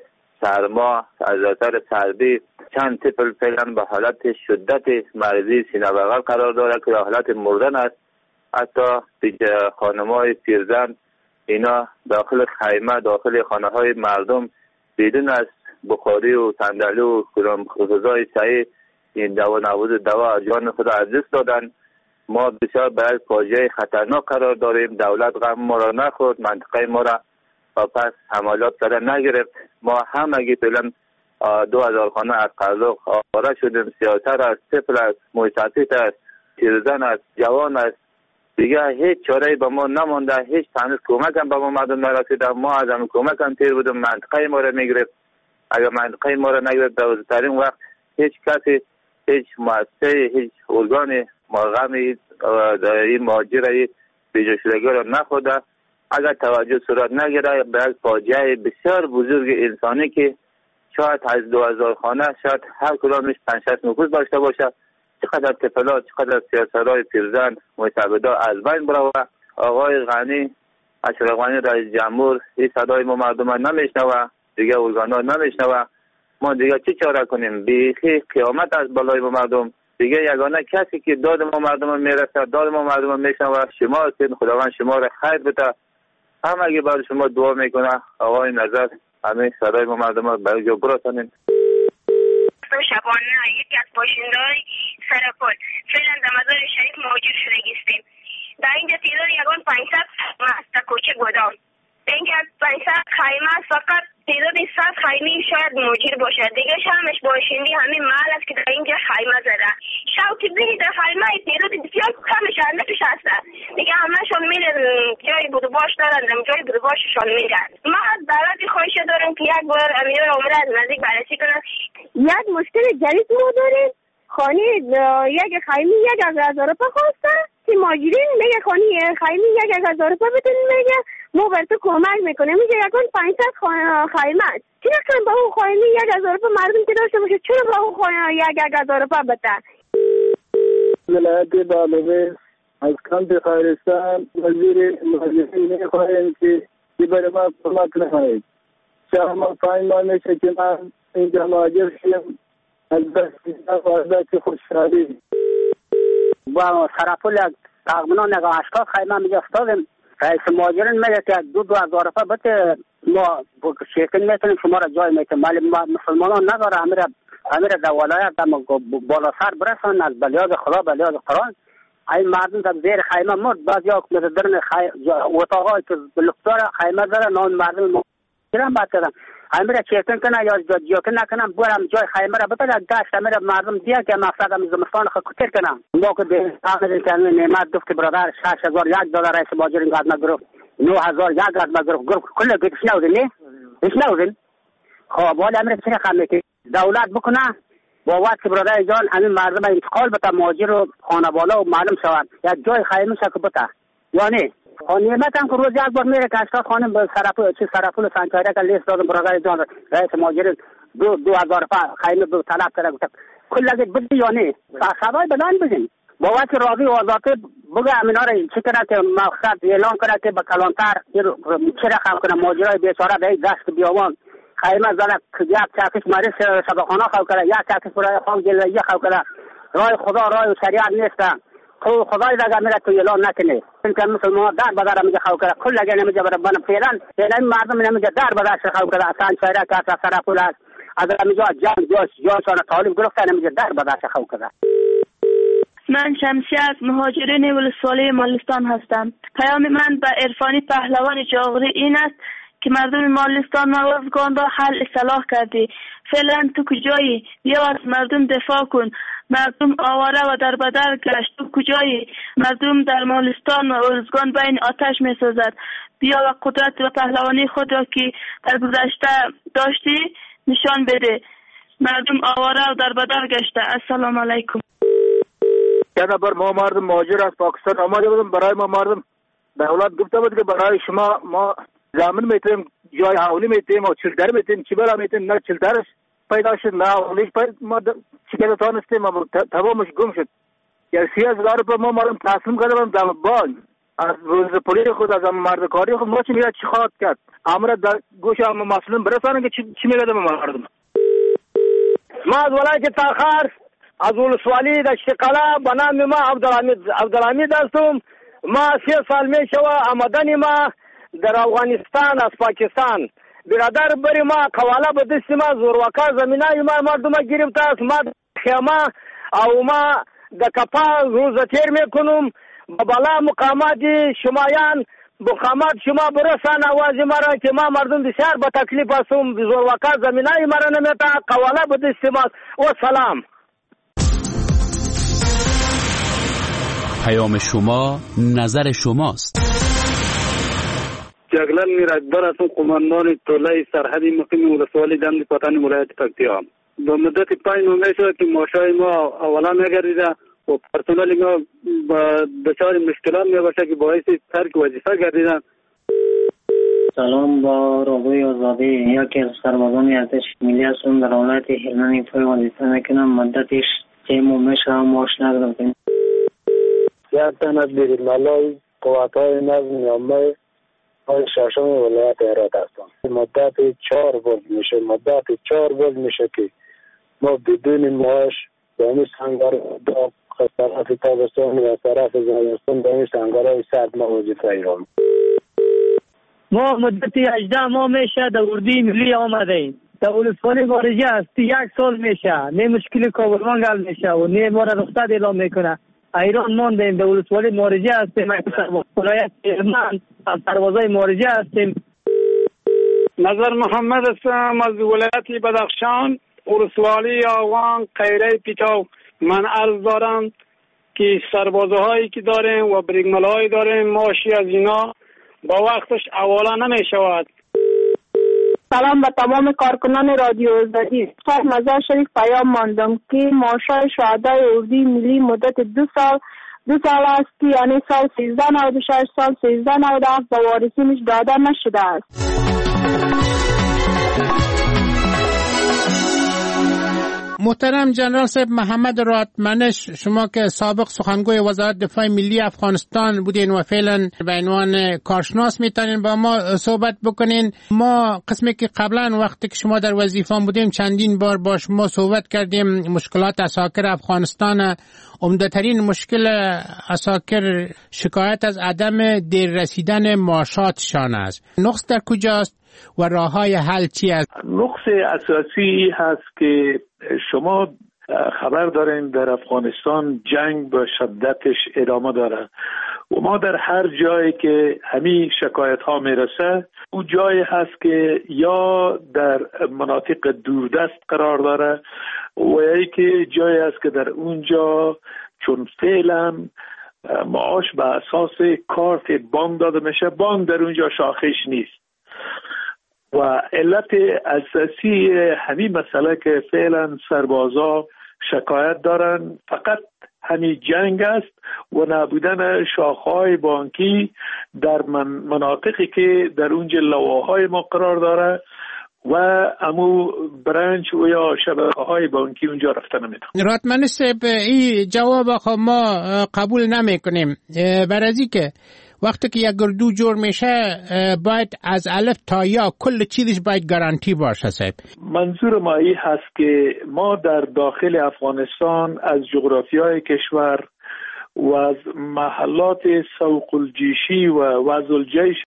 Speaker 24: سرما از اثر سردی چند طفل فعلا به حالت شدت مریضی سینه بغل قرار داره که حالت مردن است. حتی دیگه خانم‌های پیرزن اینا داخل خیمه داخل خانه های مردم بدون از بخاری و صندلی و غذای صحیح این دوا نبود دوا جان خود از دست دادن. ما بسیار برای فاجعه خطرناک قرار داریم. دولت غم ما را نخورد، منطقه ما را و پس حملات کرده نگرفت. ما همگی فعلا دو هزار خانه از قلوق آواره شدیم. سیاستر است، طفل است، محیطی است، پیرزن است، جوان است. دیگه هیچ چاره‌ای به ما نمانده. هیچ تنیز کمک هم به ما مردم نرسیده. ما از هم کمک هم تیر بودیم. منطقه ما را میگرفت. اگر منطقه ما را نگرفت در روزترین وقت هیچ کسی، هیچ مؤسسه، هیچ ارگان مرغمی در این مهاجر بیجا شدگی را نخورده. اگر توجه صورت نگیره به یک فاجعه بسیار بزرگ انسانی که شاید از دو هزار خانه شاید هر کدامش پنج شصت نفوس داشته باشه، چقدر طفلات، چقدر سیاسترهای پیرزن متعبدا از بین بروه. آقای غنی، اشرف غنی رئیس جمهور این صدای ما مردم نمیشنوه، دیگه ارگانا نمیشنوه. ما دیگه چی چاره کنیم؟ بیخی قیامت از بالای ما مردم. دیگه یگانه کسی که داد ما مردم میرسه، داد ما مردم میشنوه شما هستین. خداوند شما را خیر بده. هم اگه برای شما دعا میکنه. آقای نظر همه صدای ما مردم رو برای جو برسانیم.
Speaker 25: شبانه یکی از باشنده‌های سرپل فعلا در مزار شریف مهاجر شده گستیم. در اینجا تعداد یگان پانصد است در کوچه گودام. اینجا پانصد خیمه است، فقط تعداد صد خیمه شاید مهاجر باشد. دیگه همش باشندی همین محل است که در اینجا خیمه زده. شوق به در خیمه تعداد بسیار کمش اندکش هست. دیگه همه‌شون میرن جای بودو باش دارن، جای بودو باششون میرن. ما از دولت خواهش دارم که یک بار امیر عمره از نزدیک بررسی کنن. یک مشکل جدید ما داریم. خانه یک خیمه یک هزار روپیه خواسته که مهاجرین میگه خانه خیمه یک هزار روپیه بدین، میگه ما بر تو کمک میکنیم. میگه یکان پانصد خیمه است. چرا کنم با اون خیمه یک هزار روپیه مردم که داشته باشه چرا با اون خیمه یک هزار روپیه بده؟
Speaker 23: ولایت بغلان از کمپ خیرستان وزیر مهاجرین میخواهیم که برای ما کمک نکنید. چرا ما پایین ما میشه که من اینجا مهاجر شدیم از دست و از دست خوشحالی.
Speaker 2: با سرپل تقریبا نگاه هشتاد خیمه میگه افتادیم. رئیس مهاجرین میگه که دو دو هزار روپیه بده ما شیکن میکنیم شما را جای میتیم، ولی مسلمانان نداره. امیر امیر در ولایت بالا سر برسن از بلیاد خدا بلیاد قرآن. این مردم در زیر خیمه مرد. بعضی ها درن اتاقای که لکتار خیمه داره نان مردم گیرم بد کردن. امیر چیکن کنه یا جوکن نکنم برم جای خیمه را بپرد داشت امیر مردم دیا که مقصد هم زمستان خود کتر کنم. ما که به آخر که نعمت گفت که برادر شش هزار یک دلار رئیس مهاجرین قدم گرفت، نه هزار یک قدم گرفت، گرفت کل گیتش نودین نه؟ ایش نودین؟ خب ولی امیر چه رقم که دولت بکنه با وقت که برادر جان همین مردم انتقال بتا مهاجر و خانواده و معلوم شود یا جای خیمه شکل بتا یعنی نعمت هم که روز یک بار میره که هشتاد خانم به سرپول چه سرپول سنچایره که لیست دادم برادر جان رئیس مهاجرین دو دو هزار خیمه به طلب کرده کل لگه بدی یا نه سوای بدن بزن با وقت راضی و آزاده بگه امینا را چی کنه که مقصد اعلام کنه که به کلانتر چه رقم کنه مهاجرای بیچاره به دست بیاوان خیمه زنه یک چاکش مریض شبخانه خو کرده یک چاکش برای خام جلویه خو کرده. رای خدا رای و شریعت نیست. تو خدای دیگه میره تو اعلان نکنه این که مسلمان در بدر میگه خو کرده کل لگه نمیگه برای بنا فعلا فعلا مردم نمیگه در بدر خو کرده اصلا شایره که اصلا سرپول است از میگه جان جاش جانشان طالب گرفته نمیگه در بدر خو کرده.
Speaker 7: من شمسی از مهاجرین ولسوالی مالستان هستم. پیام من به عرفانی پهلوان جاغری این است که مردم مالستان موازگان را حل اصلاح کردی. فعلا تو کجایی؟ بیا از مردم دفاع کن. مردم آواره و در بدر گشت. تو کجایی؟ مردم در مالستان و ارزگان بین آتش می سازد. بیا و قدرت و پهلوانی خود را که در گذشته داشتی نشان بده. مردم آواره و در بدر گشته. السلام علیکم.
Speaker 9: یعنی بر ما مردم مهاجر از پاکستان آمده بودم. برای ما مردم دولت گفته بود که برای شما ما زمین میتونیم جای حولی میتونیم و چلتر میتونیم چی برا میتونیم نه چلترش پیدا شد نه حولیش پید ما چی که تانستیم تمامش گم شد. یعنی سی هزار روپیه ما مردم تسلیم کرده بودم دم بان از روز پولی خود از مردکاری خود ما چی میگه چی خواهد کرد امر در گوش هم مسلم برسانه که چی میگه دم مردم.
Speaker 10: ما از ولایت تاخر از ولسوالی دشت قلعه به نام ما عبدالحمید عبدالحمید هستم. ما سه سال میشوه آمدن ما در افغانستان از پاکستان برادر بری ما قواله به دست ما زوروکا زمینای ما مردم گرفته است. ما خیمه او ما در کپا روز تیر میکنم با بالا مقامات شمایان مقامات شما برسان آواز مرا که ما مردم بسیار با تکلیف هستم. زوروکا زمینای مرا نمیتا قواله به دست ما و سلام.
Speaker 12: پیام شما نظر شماست.
Speaker 26: جگلن میراجبر هستم، قماندان طوله سرحدی مقیم ولسوالی دم پتن ولایت پکتیا. به مدت پنج ماه شد که ماشای ما اولا میگردیده و پرسنل ما دچار مشکلات میباشه که باعث ترک وظیفه گردیدن.
Speaker 27: سلام، با رادیوی آزادی یکی از سربازان ارتش ملی هستم. در ولایت هلمند توی وظیفه میکنم. مدتش سه ماه میشه معاش نگرفتیم.
Speaker 26: یک تن از بیرالملای قوت‌های نظم عامه های ششم ولایت هرات هستم. مدت چهار روز میشه مدت چهار روز میشه که ما بدون معاش به همین سنگر داغ از طرف تابستان و از طرف زمستان به همین سنگرهای سرد ما وظیفه ایران.
Speaker 10: ما مدتی هجده ماه میشه در اردوی ملی آمده ایم. در ولسوالی خارجی هستی یک سال میشه. نه مشکل کابلمان گل میشه و نه ما را رخصت اعلام میکنه. ایران ماندیم. در ولسوالی مارجی هستیم. ولایت هلمند از سربازای مارجی هستیم.
Speaker 27: نظر محمد هستم از ولایت بدخشان، ولسوالی آوان قیره پیتاو. من عرض دارم که سربازهایی که داریم و بریگملهایی داریم معاشی از اینا با وقتش حواله نمی شود.
Speaker 7: سلام به تمام کارکنان رادیو آزادی. خیر مزار شریف پیام ماندم که معاشای شهدای اردوی ملی مدت دو سال دو سال است که یعنی سال سیزده نود و شش سال سیزده نود و هفت به وارثینش داده نشده است.
Speaker 8: محترم جنرال صاحب محمد راتمنش، شما که سابق سخنگوی وزارت دفاع ملی افغانستان بودین و فعلا به عنوان کارشناس میتونین با ما صحبت بکنین. ما قسمی که قبلا وقتی که شما در وظیفه بودیم چندین بار با شما صحبت کردیم. مشکلات عساکر افغانستان، عمده‌ترین مشکل عساکر شکایت از عدم دیر رسیدن معاشاتشان است. نقص در کجاست و راه‌های حل چی است؟
Speaker 11: نقص اساسی هست که شما خبر دارین در افغانستان جنگ به شدتش ادامه داره و ما در هر جایی که همین شکایت ها میرسه او جایی هست که یا در مناطق دوردست قرار داره و یا که جایی هست که در اونجا چون فعلا معاش به اساس کارت بانک داده میشه، بانک در اونجا شاخص نیست و علت اساسی همین مسئله که فعلا سربازا شکایت دارن فقط همین جنگ است و نبودن شاخه‌های بانکی در من مناطقی که در اونجا لواهای ما قرار داره و امو برنچ و یا شبکه‌های بانکی اونجا رفته نمیتونه.
Speaker 8: راتمنش صاحب، این جواب خب ما قبول نمیکنیم، برای که وقتی که یک گردو جور میشه باید از الف تا یا کل چیزش باید گارانتی باشه. صاحب
Speaker 11: منظور ما این هست که ما در داخل افغانستان از جغرافیای کشور و از محلات سوق الجیشی و وضع الجیش